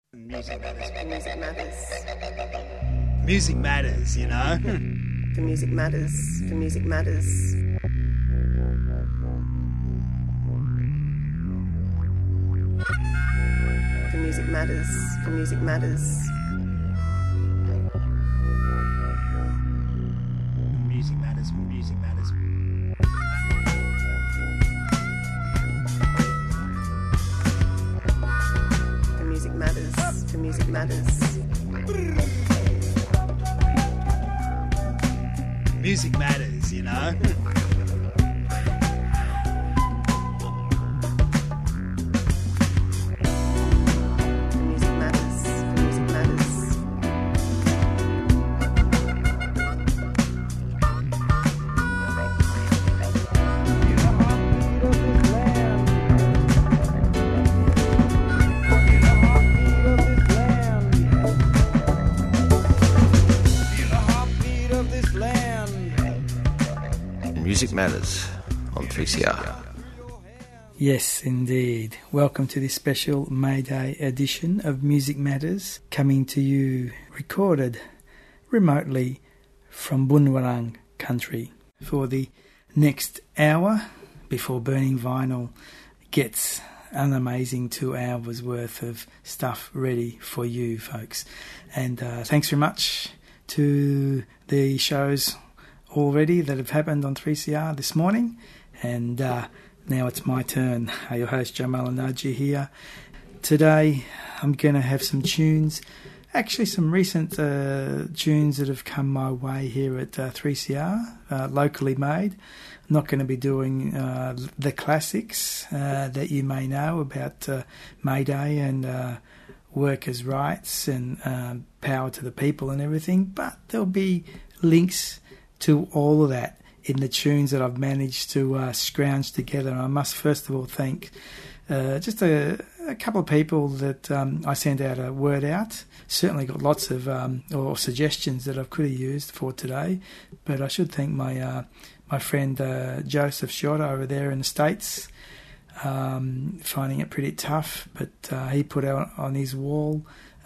Music matters. The music matters. Music matters, you know? The music matters. The music matters. The music matters. The music matters. Music matters. Music matters. The music matters. The music matters. Music matters, you know? The music matters. The music matters. Music Matters on 3CR. Yes, indeed. Welcome to this special May Day edition of Music Matters, coming to you recorded remotely from Bunurong country for the next hour before Burning Vinyl gets an amazing 2 hours worth of stuff ready for you folks. And thanks very much to the shows already that have happened on 3CR this morning, and now it's my turn. Your host Jamal Anaji here. Today I'm going to have some tunes, actually some recent tunes that have come my way here at 3CR, locally made. I'm not going to be doing the classics that you may know about May Day and workers' rights and power to the people and everything, but there'll be links to all of that in the tunes that I've managed to scrounge together. And I must first of all thank just a couple of people that I sent out a word out. Certainly got lots of or suggestions that I could have used for today, but I should thank my friend Joseph Shorter over there in the States, finding it pretty tough, but he put out on his wall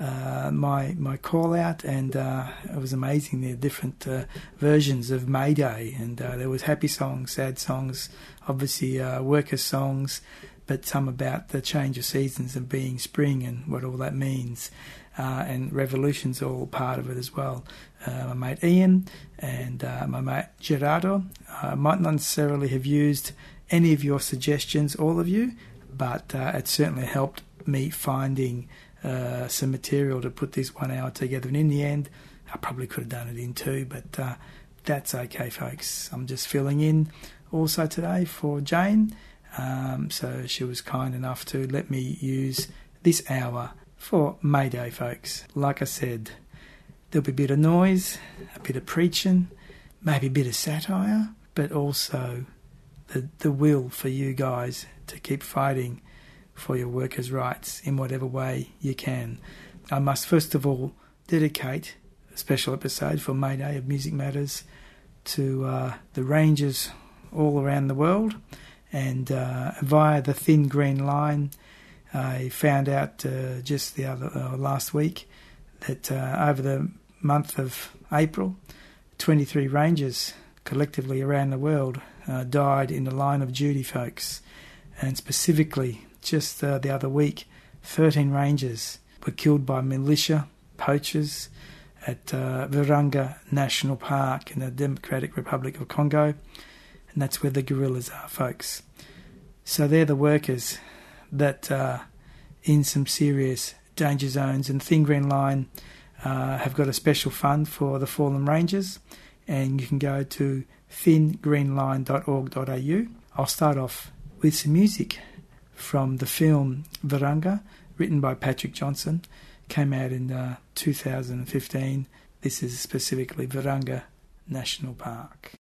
my call out, and it was amazing. There are different versions of May Day, and there was happy songs, sad songs, obviously worker songs, but some about the change of seasons and being spring and what all that means, and revolution's all part of it as well. My mate Ian and my mate Gerardo might not necessarily have used any of your suggestions, all of you, but it certainly helped me finding some material to put this 1 hour together. And in the end, I probably could have done it in two, but that's okay, folks. I'm just filling in also today for Jane. So she was kind enough to let me use this hour for May Day, folks. Like I said, there'll be a bit of noise, a bit of preaching, maybe a bit of satire, but also the will for you guys to keep fighting for your workers' rights in whatever way you can. I must first of all dedicate a special episode for May Day of Music Matters to the Rangers all around the world, and via the Thin Green Line I found out just the last week that over the month of April 23 Rangers collectively around the world died in the line of duty, folks, and specifically just the other week, 13 Rangers were killed by militia poachers at Virunga National Park in the Democratic Republic of Congo, and that's where the guerrillas are, folks. So they're the workers that are in some serious danger zones, and Thin Green Line have got a special fund for the fallen Rangers, and you can go to thingreenline.org.au. I'll start off with some music from the film Virunga, written by Patrick Johnson, came out in 2015. This is specifically Virunga National Park.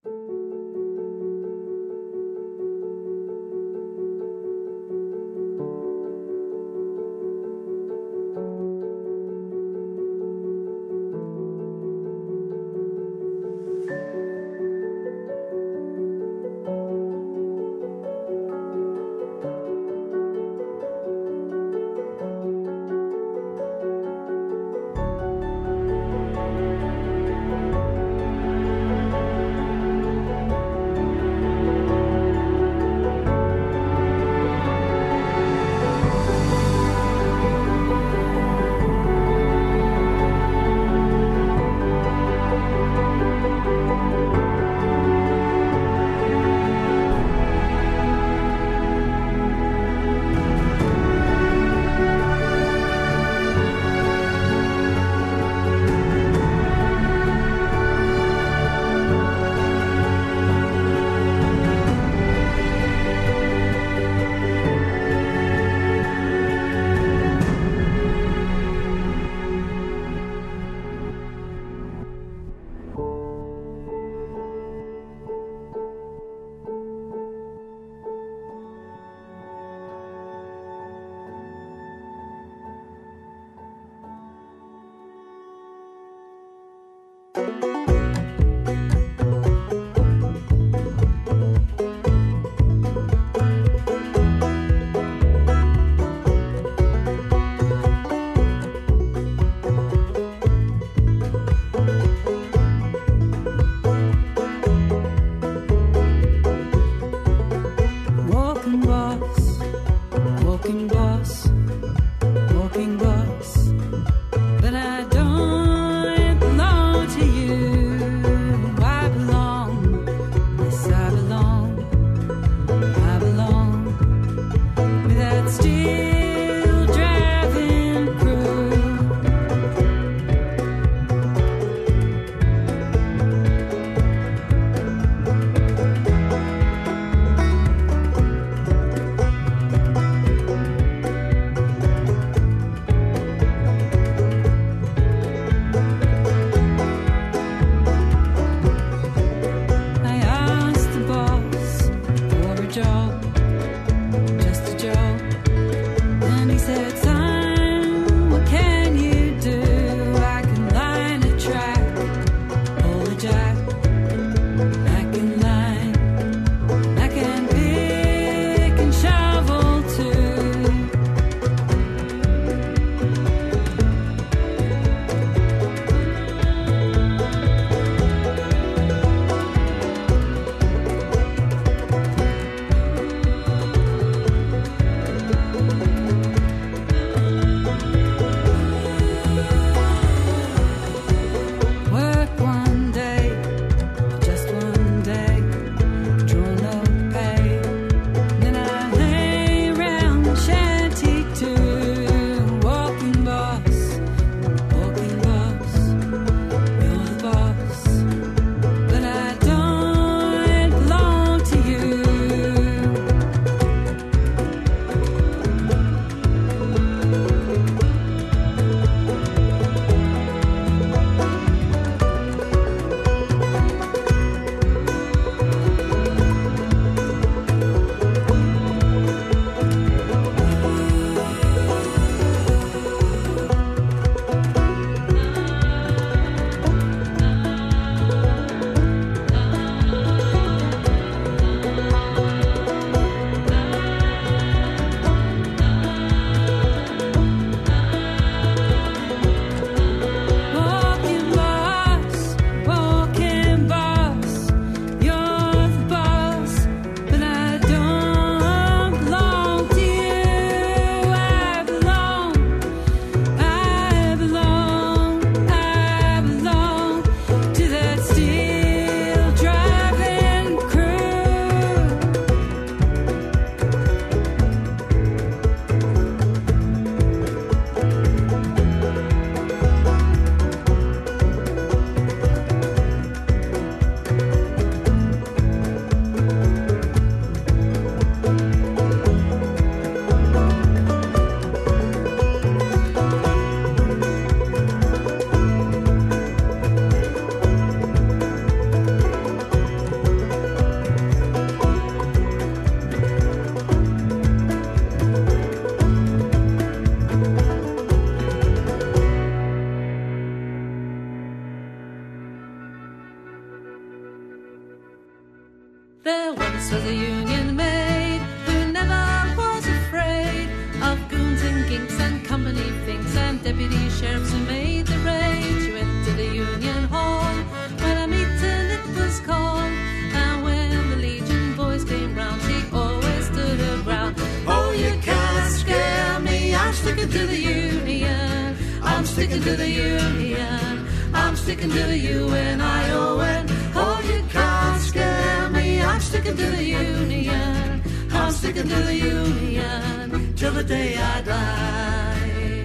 was a union maid who never was afraid of goons and ginks and company finks and deputy sheriffs who made the raid. She went to the union hall when a meeting it was called, and when the Legion boys came round, she always stood her ground. Oh, you can't scare me, I'm sticking to the union. I'm sticking to the union. I'm sticking to the UNION. Oh, you can't scare me, I'm sticking to the union. I'm sticking to the union till the day I die.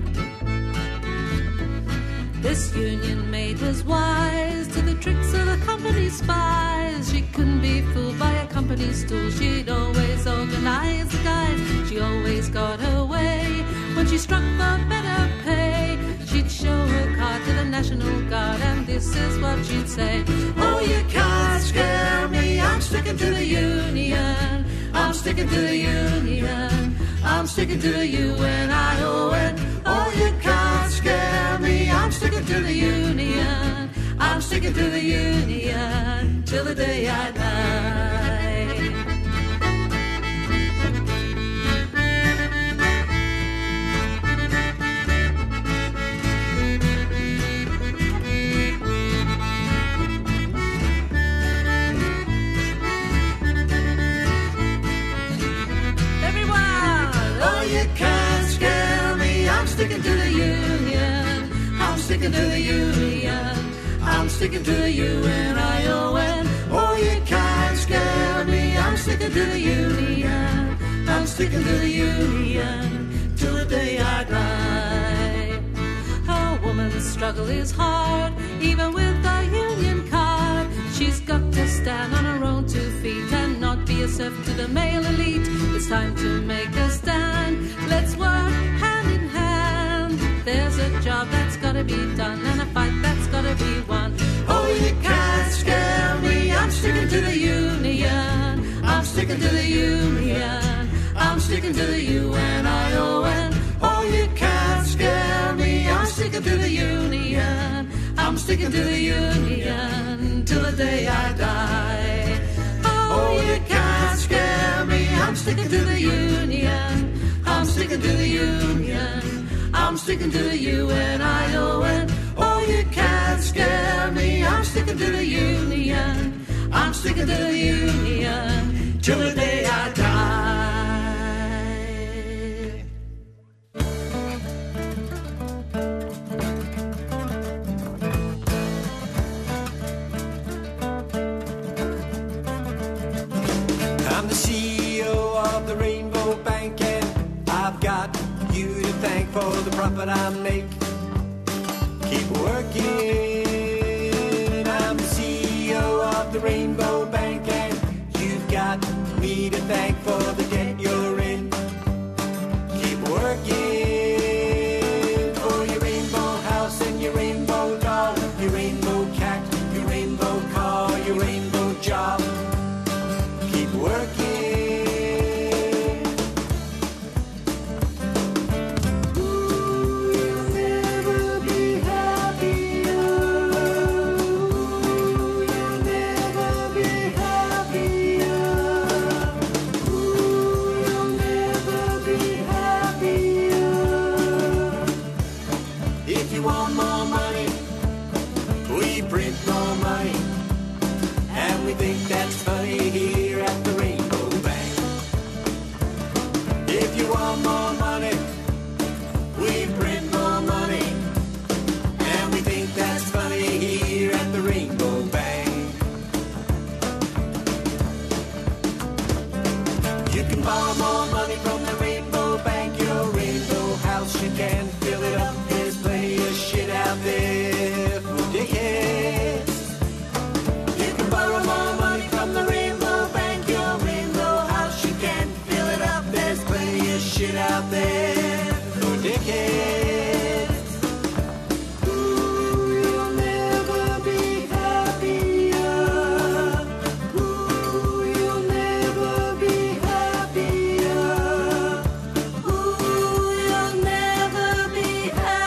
This union maid was wise to the tricks of the company spies. She couldn't be fooled by a company stool. She'd always organize the guys. She always got her way. When she struck for better pay, she'd show her card to the National Guard, and this is what she'd say. Oh, you can't scare me, I'm sticking to the union. I'm sticking to the union. I'm sticking to the UNION. Oh, you can't scare me, I'm sticking to the union. I'm sticking to the union till the day I die. Sticking to the union, I'm sticking to the union, I'm sticking to the UNION. Oh, you can't scare me, I'm sticking to the union, I'm sticking to the union till the day I die. A woman's struggle is hard, even with a union card. She's got to stand on her own 2 feet and not be a serf to the male elite. It's time to make a stand, let's work hand in hand. There's a job that's gotta be done and a fight that's gotta be won. Oh, you can't scare me, I'm sticking to the union. I'm sticking to the union. I'm sticking to the UNION. Oh, you can't scare me, I'm sticking to the union. I'm sticking to the union till the day I die. Oh, you can't scare me, I'm sticking to the union. I'm sticking to the union. I'm sticking to the UNION. Oh, you can't scare me, I'm sticking to the union. I'm sticking to the union till the day I die. I'm the CEO of the Rainbow Bank, and I've got you to thank for the profit I make. Keep working. I'm the CEO of the Rainbow Bank, and you've got me to thank for the debt you're in. Keep working for your rainbow house and your rainbow doll, your rainbow cat, your rainbow car, your rainbow job. Keep working. That's funny here at the Rainbow Bank. If you want more money, we print more money, and we think that's funny here at the Rainbow Bank. You can borrow more money from the Rainbow Bank. Your rainbow house, you can fill it up. There's plenty of shit out there for dickheads. You can borrow more money from the Rainbow Bank. Your rainbow house, you can fill it up. There's plenty of shit out there for dickheads. Ooh, you'll never be happier. Ooh, you'll never be happier. Ooh, you'll never be happier.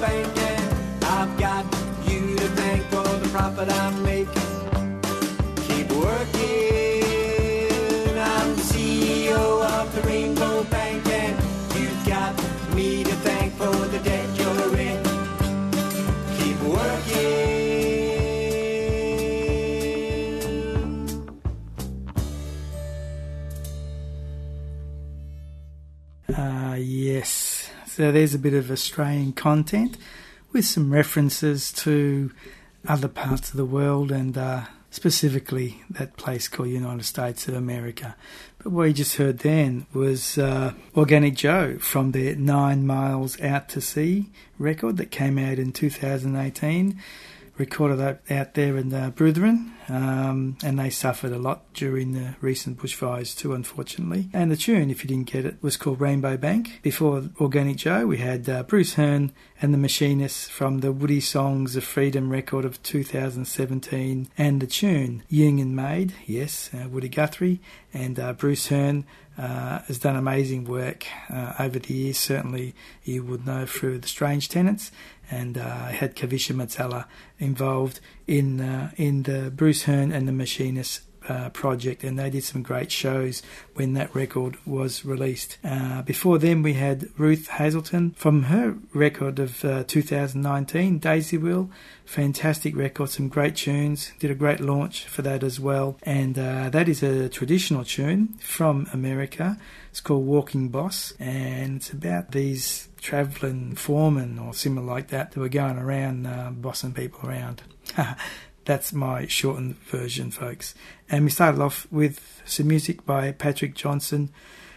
bank, and I've got you to thank for the profit I'm making. Keep working. I'm the CEO of the Rainbow Bank, and you've got me to thank for the debt you're in. Keep working. Yes. So there's a bit of Australian content with some references to other parts of the world and specifically that place called United States of America. But what you just heard then was Organic Joe from their 9 Miles Out to Sea record that came out in 2018. Recorded out there in Brutheran, and they suffered a lot during the recent bushfires too, unfortunately. And the tune, if you didn't get it, was called Rainbow Bank. Before Organic Joe, we had Bruce Hearn and the Machinists from the Woody Songs of Freedom record of 2017, and the tune Union Made, yes, Woody Guthrie, and Bruce Hearn has done amazing work over the years. Certainly you would know through the Strange Tenants, and had Kavisha Matsala involved in the Bruce Hearn and the Machinists project, and they did some great shows when that record was released. Before then we had Ruth Hazelton from her record of 2019, Daisy Wheel. Fantastic record, some great tunes, did a great launch for that as well, and that is a traditional tune from America. It's called Walking Boss, and it's about these travelling foremen or similar like that were going around bossing people around. That's my shortened version, folks. And we started off with some music by Patrick Johnson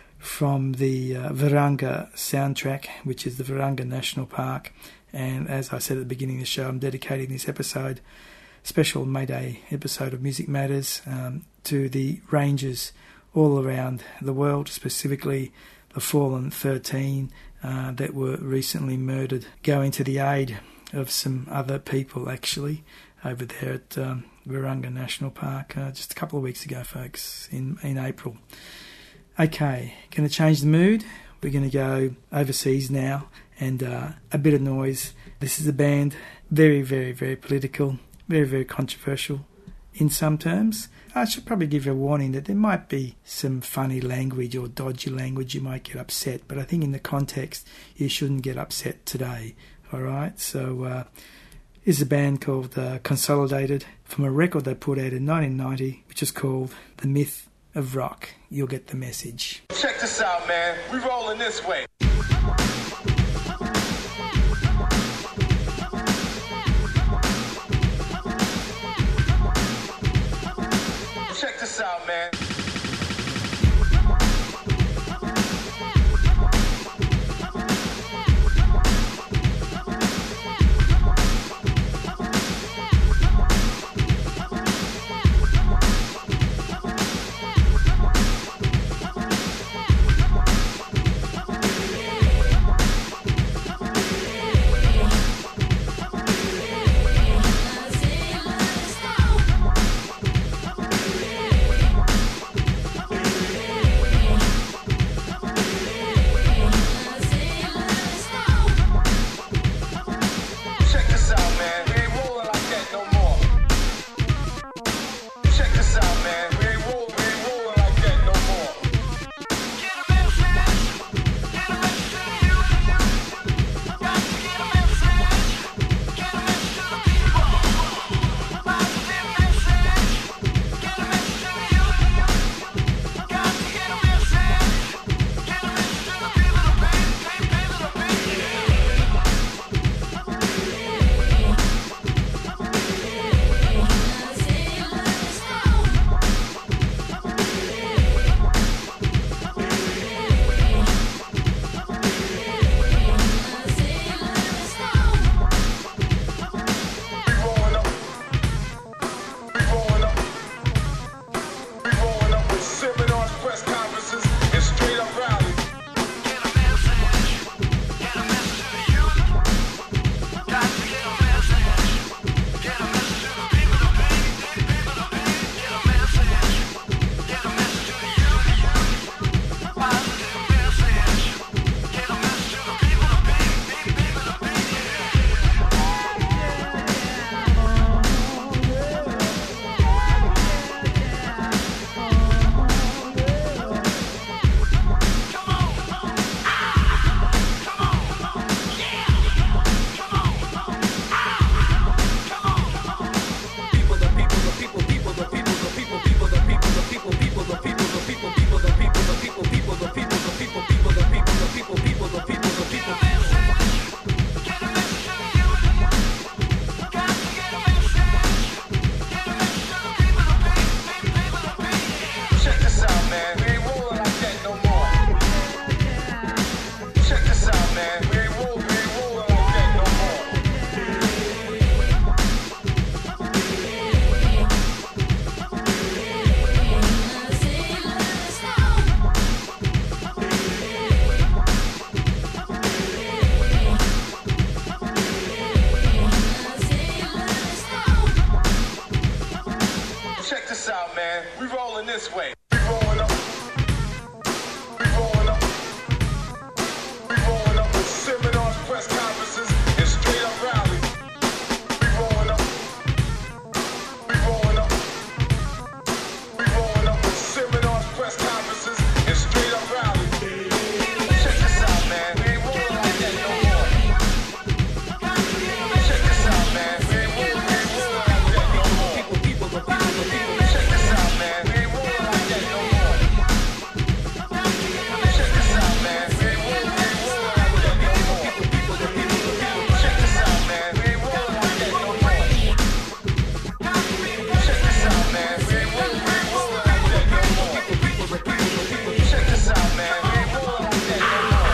from the Virunga soundtrack, which is the Virunga National Park. And as I said at the beginning of the show, I'm dedicating this episode, special May Day episode of Music Matters, to the rangers all around the world, specifically the fallen 13 that were recently murdered, going to the aid of some other people, actually, over there at Virunga National Park just a couple of weeks ago, folks, in April. Okay, going to change the mood. We're going to go overseas now, and a bit of noise. This is a band, very, very, very political, very, very controversial in some terms. I should probably give you a warning that there might be some funny language or dodgy language. You might get upset, but I think in the context you shouldn't get upset today. All right, so this is a band called Consolidated from a record they put out in 1990, which is called The Myth of Rock. You'll get the message. Check this out, man. We rolling this way. Check this out, man. man. We rolling this way. We rolling up. We rolling up. We rolling up with seminars, press conferences, and straight up rallies. We rolling up. We rolling up. We rolling up with seminars, press conferences, and straight up rallies. Check this out, man. We ain't rolling like that no more. Check this out, man. We ain't rolling like that no more. Check this out, man. We ain't rolling like that no more. Check this out, man. We ain't rolling like that no more. Check this out, man. We ain't rolling like that no more. Check this out, man. We ain't rolling like that no more. Check this out, man. We ain't rolling like that no more.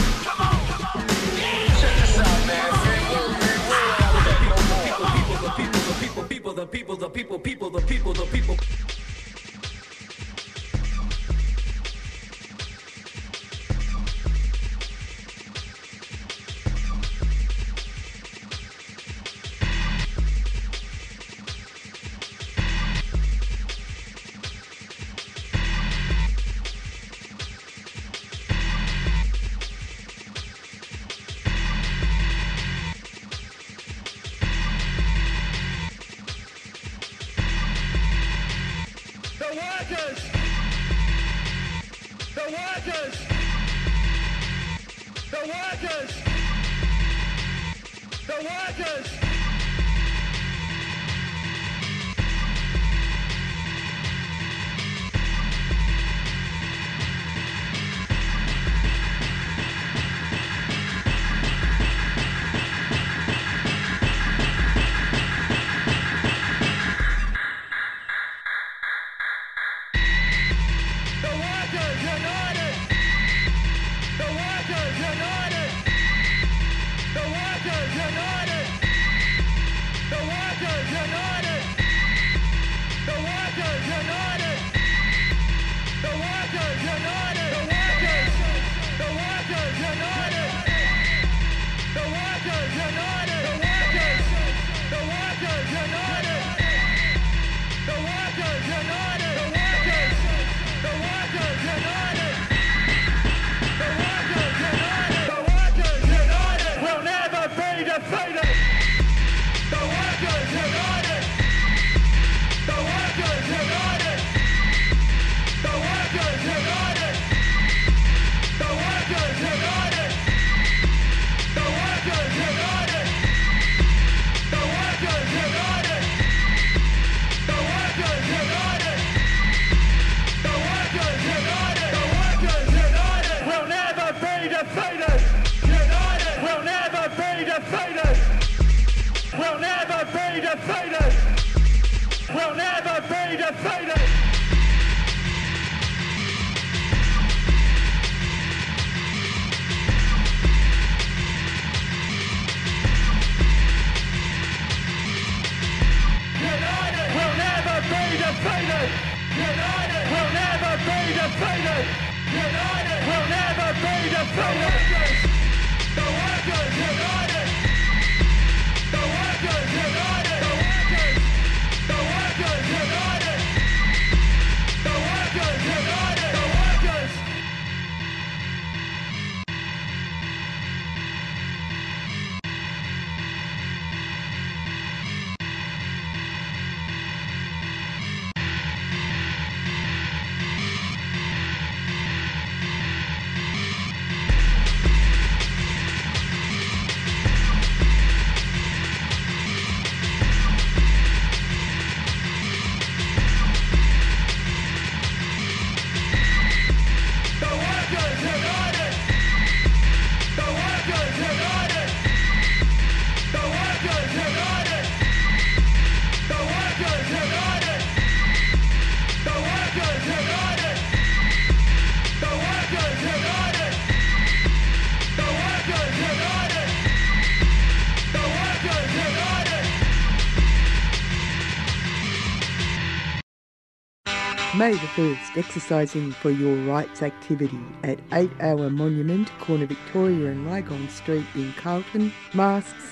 Check this out, man. We ain't rolling like that no more. The people. May the 1st, exercising for your rights activity at 8 Hour Monument, corner Victoria and Lygon Street in Carlton. Masks,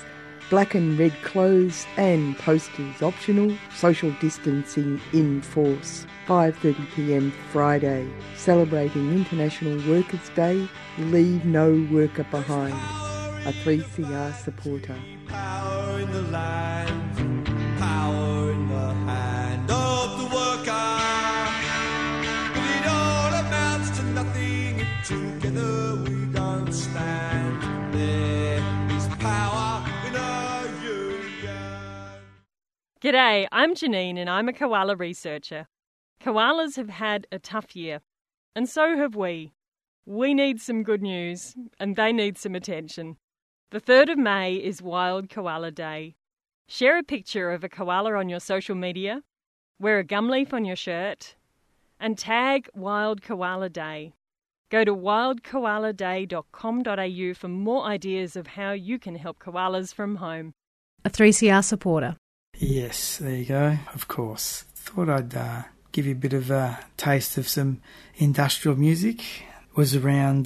Black and red clothes and posters optional. Social distancing in force. 5:30 p.m. Friday. Celebrating International Workers' Day. Leave no worker behind. A 3CR supporter. Power in the land, power in the hand of the worker. But it all amounts to nothing if together we don't stand. There is power in a union. G'day, I'm Janine and I'm a koala researcher. Koalas have had a tough year, and so have we. We need some good news, and they need some attention. The 3rd of May is Wild Koala Day. Share a picture of a koala on your social media, wear a gum leaf on your shirt, and tag Wild Koala Day. Go to wildkoaladay.com.au for more ideas of how you can help koalas from home. A 3CR supporter. Yes, there you go, of course. Thought I'd give you a bit of a taste of some industrial music. It was around,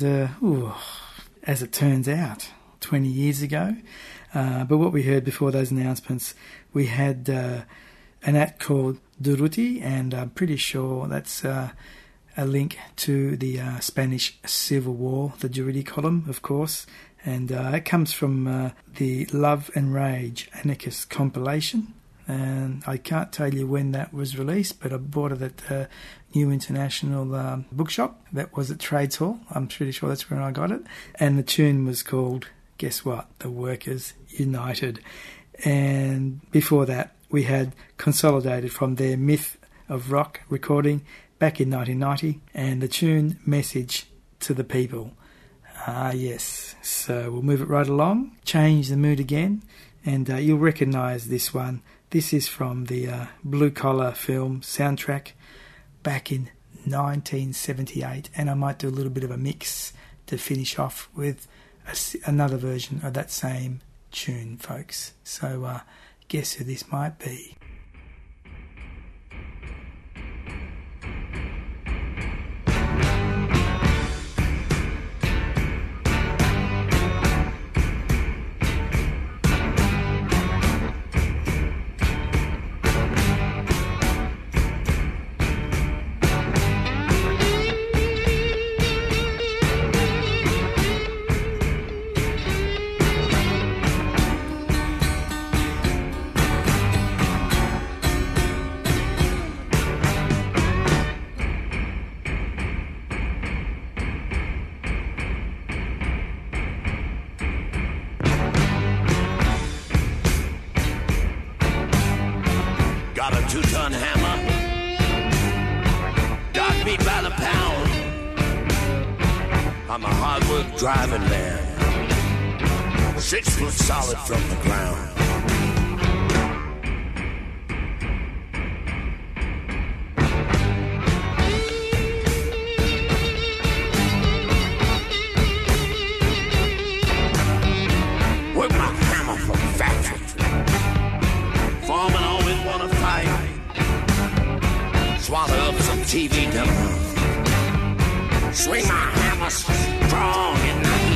as it turns out, 20 years ago. But what we heard before those announcements, we had an act called Durruti, and I'm pretty sure that's a link to the Spanish Civil War, the Durruti column, of course. And it comes from the Love and Rage Anarchist compilation. And I can't tell you when that was released, but I bought it at the New International Bookshop. That was at Trades Hall. I'm pretty sure that's where I got it. And the tune was called, guess what? The Workers United. And before that, we had Consolidated from their Myth of Rock recording back in 1990, and the tune Message to the People. Yes. So we'll move it right along, change the mood again, and you'll recognise this one. This is from the Blue Collar film soundtrack back in 1978, and I might do a little bit of a mix to finish off with another version of that same tune, folks. So guess who this might be? Got a 2-ton hammer, dog meat by the pound. I'm a hard work driving man, 6 foot solid from the ground. Work my hammer from the factory. Foreman always wanna fight. Swallow up some TV dumb. Swing my hammer strong at night.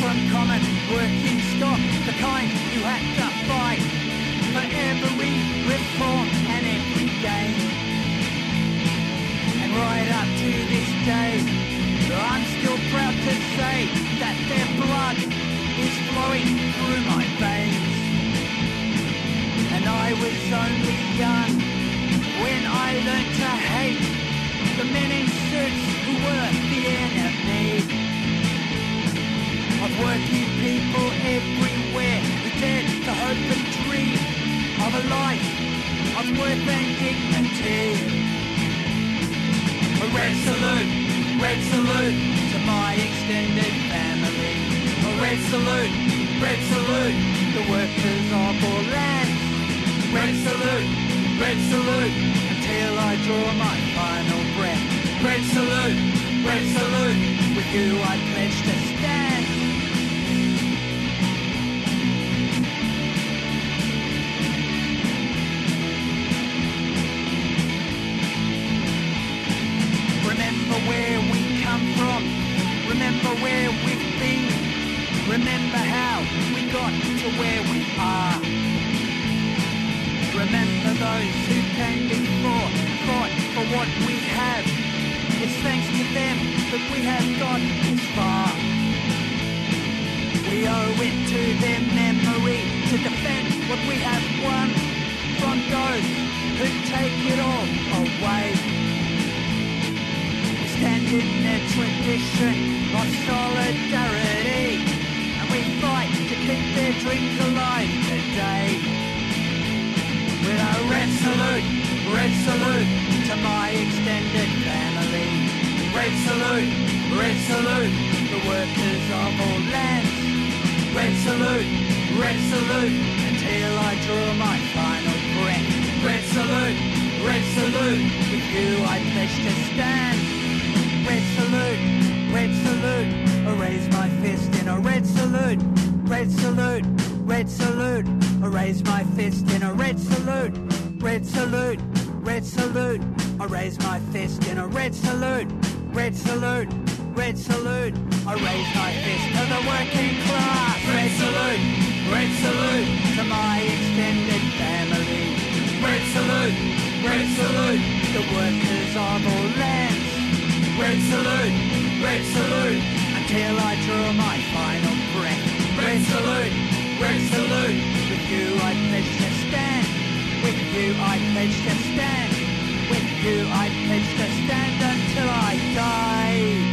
from common working stock, the kind you had to fight for every reform and every gain. And right up to this day, I'm still proud to say that their blood is flowing through my veins. And I was only young when I learned to hate the men in suits who were the enemy of working people everywhere who dared to hope and dream of a life of worth and dignity. A red salute to my extended family. A red salute, the workers of all lands. Red salute, until I draw my final breath. Red salute, with you I pledge to stand. Remember where we come from, remember where we've been, remember how we got to where we are. Remember those who came before, fought for what we have. It's thanks to them that we have got this far. We owe it to their memory to defend what we have won from those who take it all away. We stand in their tradition of solidarity, and we fight to keep their dreams alive today. With a red salute to my extended family. Red salute, the workers of all lands. Red salute, until I draw my final breath. Red salute, with you I pledge to stand. Red salute, I raise my fist in a red salute. Red salute, I raise my fist in a red salute. Red salute, I raise my fist in a red salute. Red salute, I raise my fist to the working class. Red salute, to my extended family. Red salute, the workers of all lands. Red salute, until I draw my final breath. Red salute, with you I pledge to stand. With you I pledge to stand. With you I pledge to stand until I die.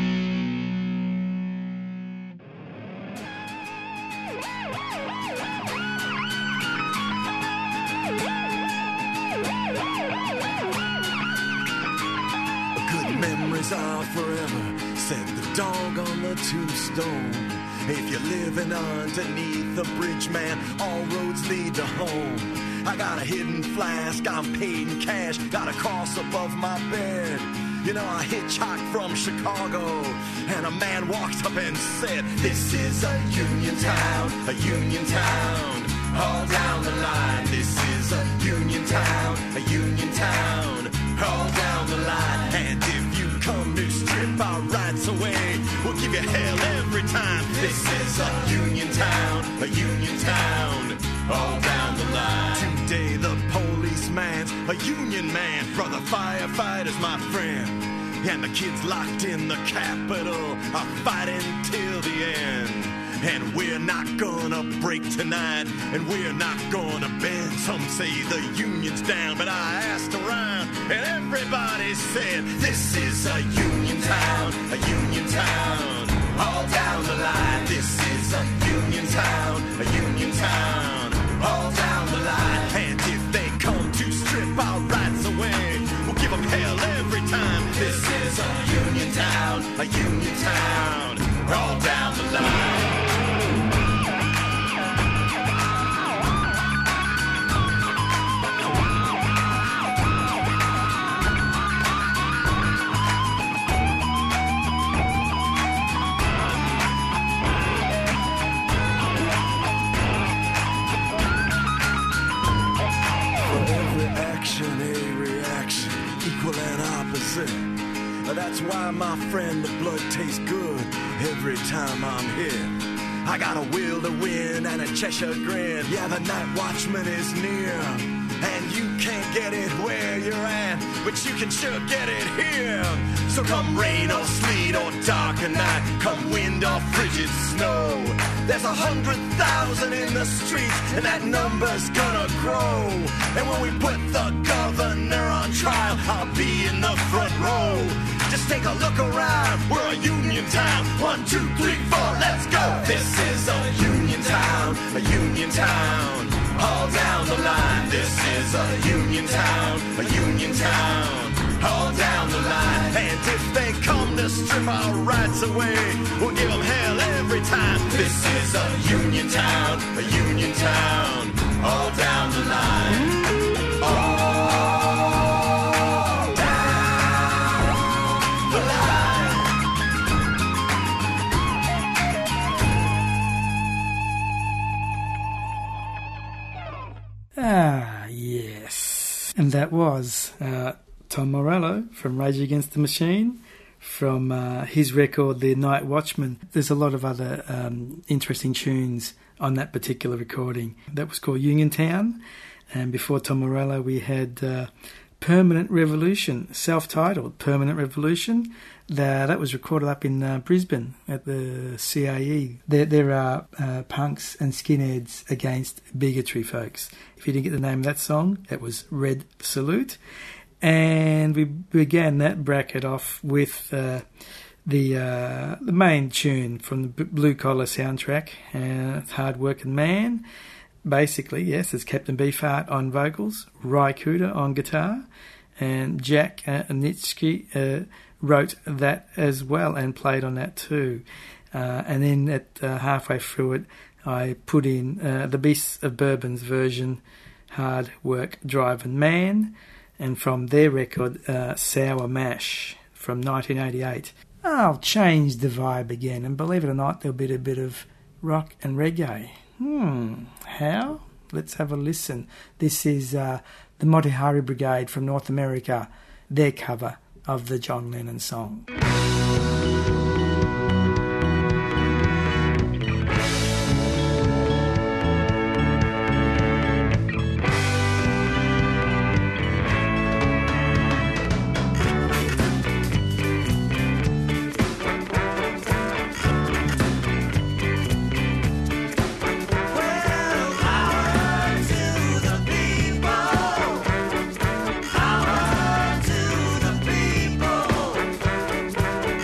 Good memories are forever, said the dog on the tombstone. If you're living underneath the bridge, man, all roads lead to home. I got a hidden flask, I'm paid in cash, got a cross above my bed. You know, I hitchhiked from Chicago, and a man walked up and said, this is a union town, all down the line. This is a union town, all down the line. And if you come to strip our rights away, we'll give you hell every time. This is a union town, all down the line. Today the policeman's a union man, brother firefighter's my friend. And the kids locked in the Capitol are fighting till the end. And we're not gonna break tonight, and we're not gonna bend. Some say the union's down, but I asked around, and everybody said, this is a union town, all down the line. This is a union town, all down the line. And if they come to strip our rights away, we'll give them hell every time. This is a union town, all down the line. Equal and opposite. That's why, my friend, the blood tastes good every time I'm here. I got a will to win and a Cheshire grin. Yeah, the night watchman is near, and you can't get it where you're at, but you can sure get it here. So come rain or sleet or dark night, come wind or frigid snow, there's 100,000 in the streets, and that number's gonna grow. And when we put the governor on trial, I'll be in the front row. Just take a look around, we're a union town. 1, 2, 3, 4, let's go. This is a union town, a union town. All down the line, this is a union town, a union town. All down the line. And if they come to strip our rights away, we'll give them hell every time. This is a union town, a union town. All down the line. All down the line. Ah, yes. And that was Tom Morello from Rage Against the Machine, from his record The Night Watchman. There's a lot of other interesting tunes on that particular recording. That was called Uniontown, and before Tom Morello we had Permanent Revolution, self-titled Permanent Revolution. That was recorded up in Brisbane at the CAE. There are punks and skinheads against bigotry, folks. If you didn't get the name of that song, that was Red Salute. And we began that bracket off with the main tune from the Blue Collar soundtrack, Hard Working Man. Basically, yes, it's Captain Beefheart on vocals, Ry Cooder on guitar, and Jack Nitsky wrote that as well and played on that too. And then at halfway through it, I put in the Beasts of Bourbon's version, Hard Work Driving Man, and from their record, Sour Mash from 1988. I'll change the vibe again, and believe it or not, there'll be a bit of rock and reggae. How? Let's have a listen. This is the Motihari Brigade from North America, their cover of the John Lennon song. Power to the people.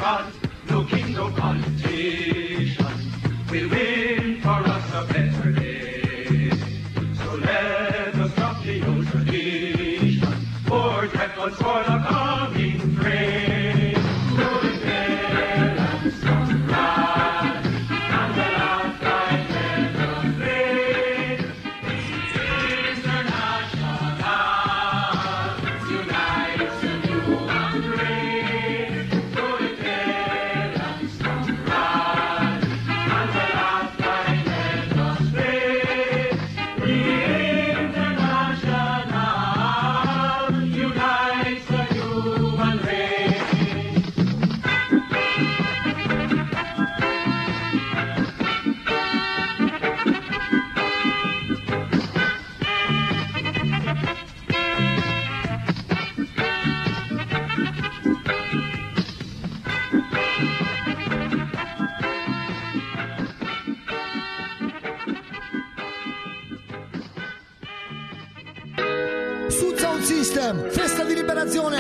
God, no king, no politician will win for us a better day. So let us drop the old tradition, forge weapons for the coming fray. System, festa di liberazione.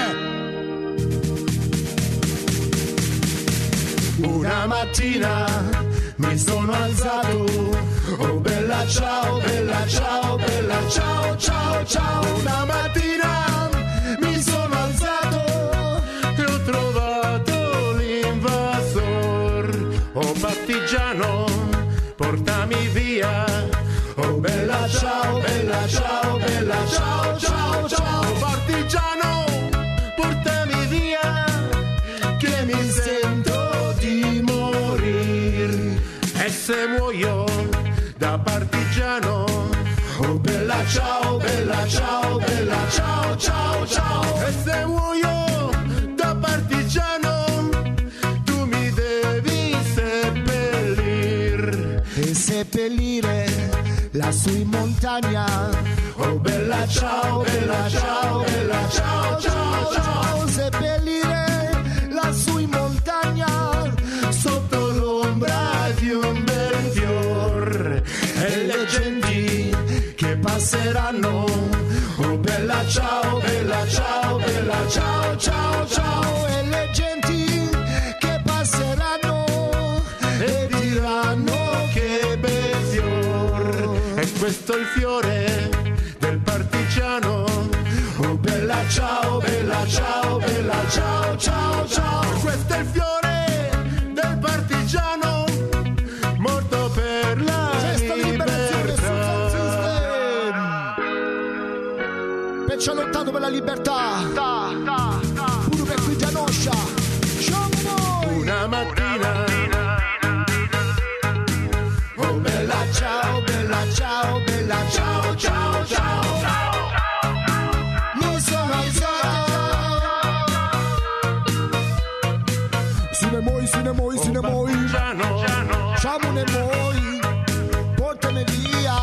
Una mattina mi sono alzato, oh bella ciao, bella ciao, bella ciao, ciao, ciao. Una mattina mi sono alzato e ho trovato l'invasor. Oh partigiano, portami via. Oh bella ciao, bella ciao, bella ciao, ciao, ciao. Partigiano, portami via, che mi sento di morir. E se muoio da partigiano, oh bella ciao, bella ciao, bella ciao, ciao, ciao. E se muoio da partigiano, tu mi devi seppellir. E seppellire lassù in montagna, oh bella ciao, bella ciao, bella ciao, ciao, ciao. Seppellire lassù in montagna, sotto l'ombra di un bel fior. E le genti che passeranno, oh bella ciao, bella ciao, bella ciao, ciao, ciao. E le genti che passeranno e diranno che bel fior. E questo è il fiore del partigiano, oh bella ciao, bella ciao, bella ciao, ciao, ciao. Questo è il fiore del partigiano, morto per la festa di liberazione sul Sound System. Per ci ha lottato per la libertà, pure per qui Gianoscia. Una mattina, oh bella ciao, bella ciao, bella ciao, ciao, ciao. Mi sono alzato. Sine moi, ciao ne moi, portami via,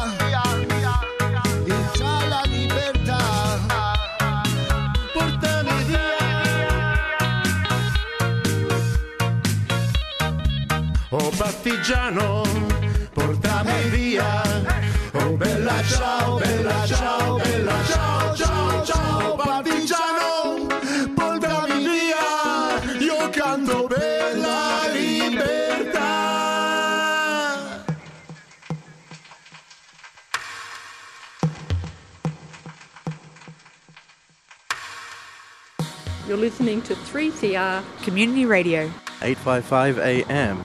e c'ha la libertà. Portami via. Oh partigiano, portami via. Oh bella ciao, bella ciao, bella ciao, ciao, ciao. Partigiano, portami via. Io canto per la libertà. You're listening to 3CR Community Radio, 855 AM.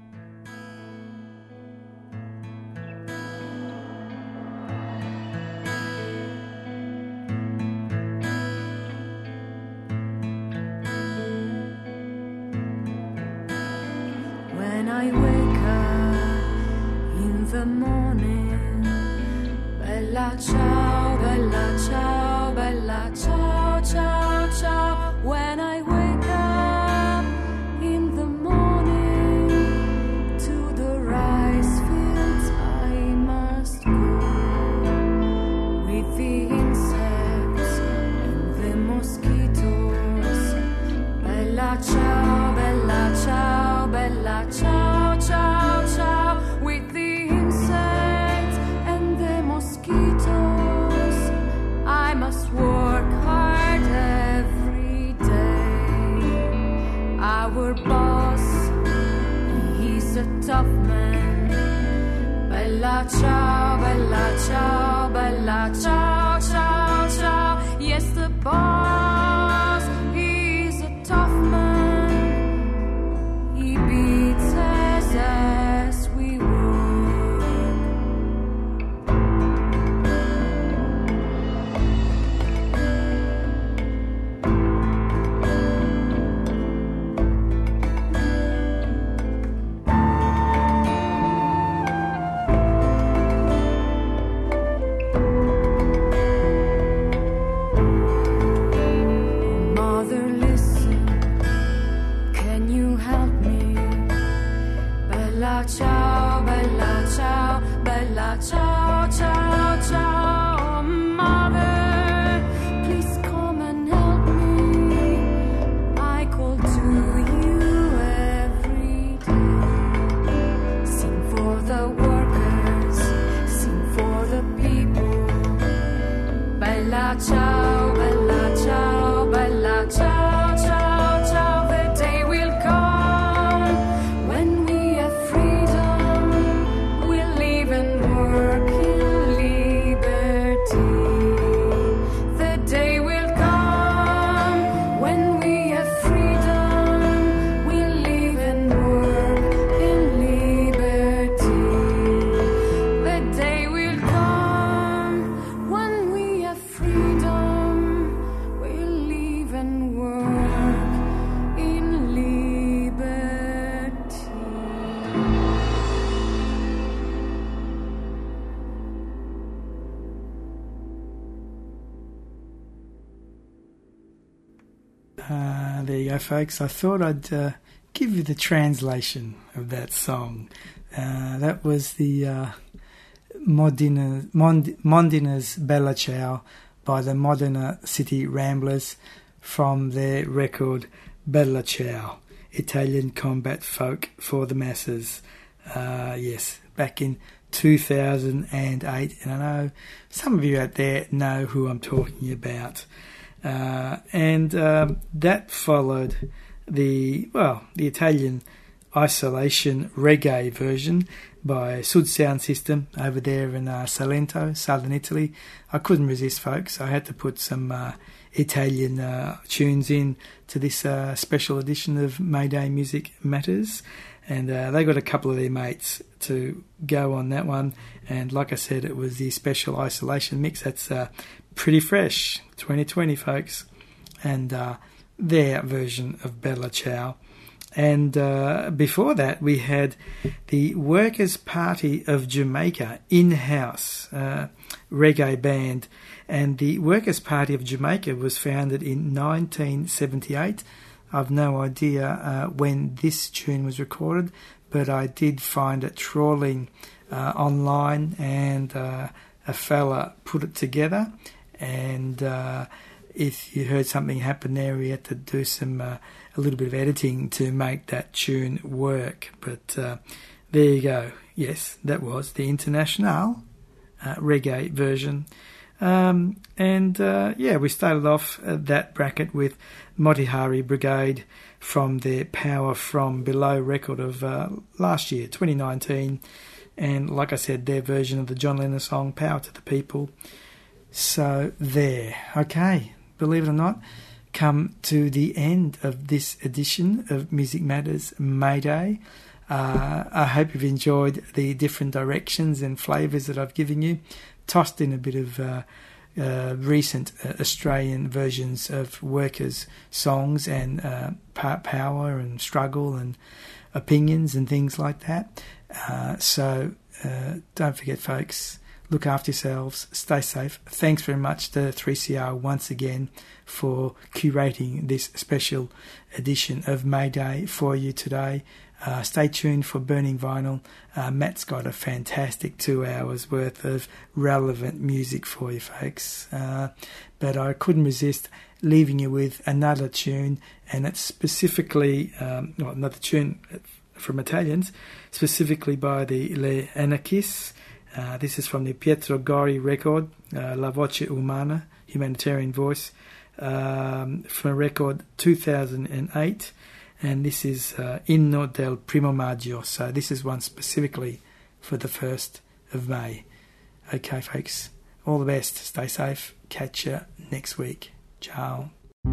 When I wake up in the morning, bella ciao, bella ciao, bella ciao, ciao, ciao. When I wake up in the morning, to the rice fields I must go, with the insects and the mosquitoes. Bella ciao, bella ciao, bella ciao, ciao, ciao. With the insects and the mosquitoes, I must work hard every day. I our boss, he's a tough man. Bella ciao, bella ciao, bella ciao, ciao, ciao. Yes, the boss, he's a tough man. He beats us as we work. Mother, listen, can you help me? Bella ciao, bella ciao, bella ciao, ciao, ciao. Mother, please come and help me. I call to you every day. Sing for the workers, sing for the people. Bella ciao, bella ciao, bella ciao, ciao, ciao. The day will come when we have freedom. We'll live and work in liberty. The day will come when we have freedom. We'll live and work in liberty. The day will come when we have freedom. We'll live and work in liberty. There you go, folks. I thought I'd give you the translation of that song. That was the Mondina's Bella Ciao by the Modena City Ramblers from their record Bella Ciao, Italian combat folk for the masses. Yes, back in 2008, and I know some of you out there know who I'm talking about. And that followed the Italian Isolation reggae version by Sud Sound System over there in Salento, southern Italy. I couldn't resist, folks. I had to put some Italian tunes in to this special edition of Mayday Music Matters. And they got a couple of their mates to go on that one. And like I said, it was the Special Isolation mix. That's pretty fresh, 2020, folks. And their version of Bella Ciao. And before that, we had the Workers' Party of Jamaica in-house reggae band. And the Workers' Party of Jamaica was founded in 1978. I've no idea when this tune was recorded, but I did find it trawling online, and a fella put it together. And if you heard something happen there, we had to do some a little bit of editing to make that tune work. But there you go. Yes, that was the International reggae version. We started off that bracket with Motihari Brigade from their Power From Below record of last year, 2019. And like I said, their version of the John Lennon song, Power to the People. So there. Okay, believe it or not, come to the end of this edition of Music Matters Mayday. I hope you've enjoyed the different directions and flavours that I've given you. Tossed in a bit of recent Australian versions of workers' songs and power and struggle and opinions and things like that. So don't forget, folks, look after yourselves, stay safe. Thanks very much to 3CR once again for curating this special edition of Mayday for you today. Stay tuned for Burning Vinyl. Matt's got a fantastic 2 hours worth of relevant music for you, folks. But I couldn't resist leaving you with another tune, and it's specifically another tune from Italians, specifically by the Le Anarchists. This is from the Pietro Gori record, La Voce Umana, Humanitarian Voice, from a record 2008. And this is Inno del Primo Maggio, so this is one specifically for the 1st of May. Okay, folks, all the best. Stay safe. Catch you next week. Ciao.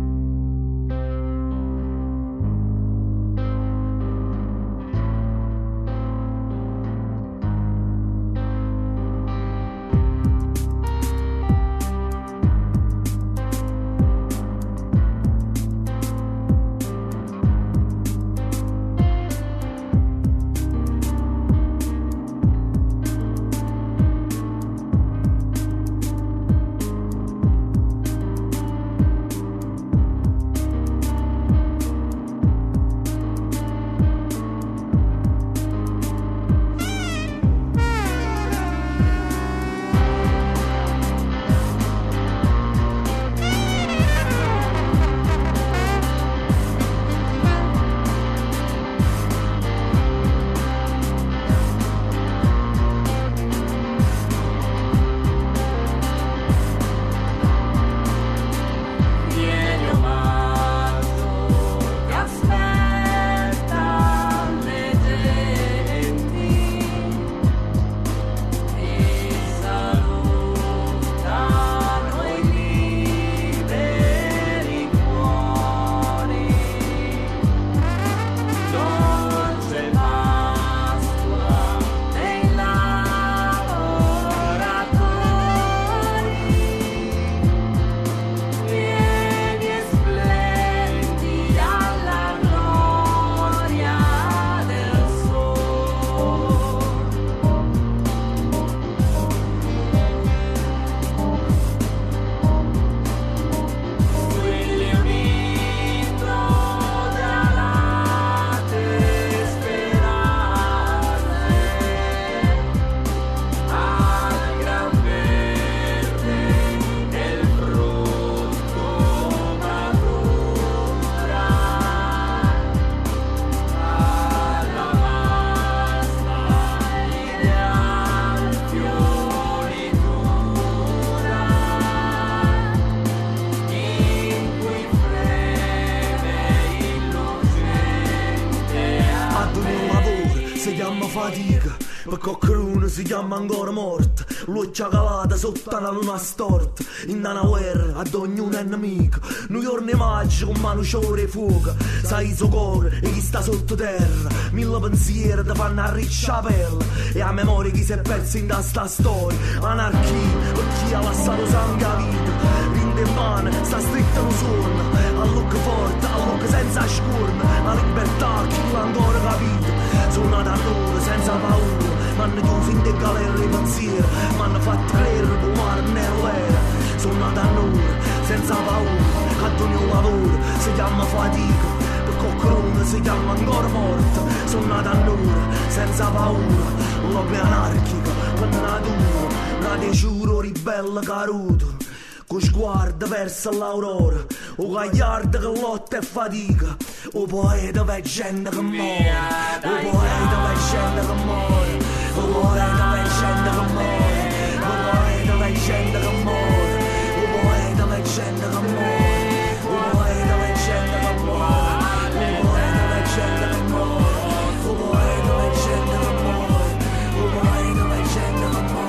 Fatica, per qualcuno si chiama ancora morte. Lui c'ha calata sotto una luna storta. In una guerra ad ognuno è nemico. New York ne mangia con mano ciore e fuoco. Sai il suo cuore e chi sta sottoterra. Mille pensieri ti fanno arriccia la pelle. E a memoria chi si è perso in sta storia. Anarchia per chi ha lasciato sangue a vita. Rinde in mano, sta stretta lo suono. A look forte, a look senza scorna. La libertà chi l'ha ancora capito. Sono nato a loro senza paura. M'hanno chiuso in de galera i pensieri. M'hanno fatto credere che umano nell'era. Sono nato a loro senza paura. Ad ogni lavoro si chiama fatica. Per qualcuno si chiama ancora morte. Sono nato a loro senza paura. Lobby anarchica per natura. Una giuro ribelle caruto. Con sguardo verso l'aurora. O gagliardo che lotta e fatica. O poeta per gente che muore. O poeta per gente che muore. O poeta per gente che muore. O poeta per gente che muore. O poeta per gente che muore. O poeta per gente che muore. O poeta per gente che muore. O poeta per gente che muore. O poeta per gente che muore.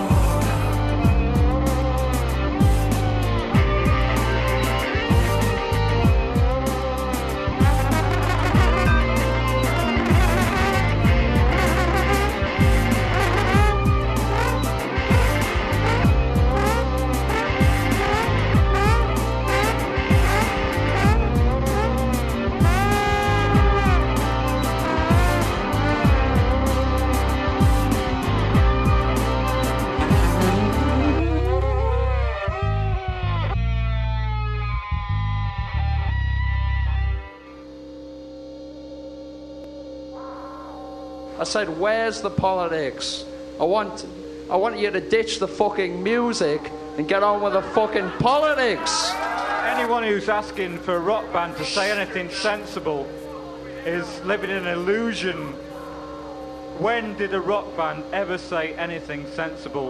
I said, where's the politics? I want you to ditch the fucking music and get on with the fucking politics. Anyone who's asking for a rock band to say anything sensible is living in an illusion. When did a rock band ever say anything sensible?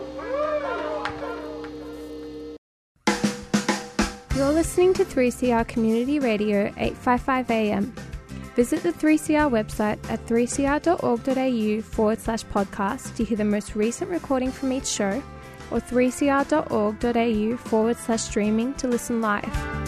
You're listening to 3CR Community Radio 855 AM. Visit the 3CR website at 3cr.org.au/podcast to hear the most recent recording from each show, or 3cr.org.au/streaming to listen live.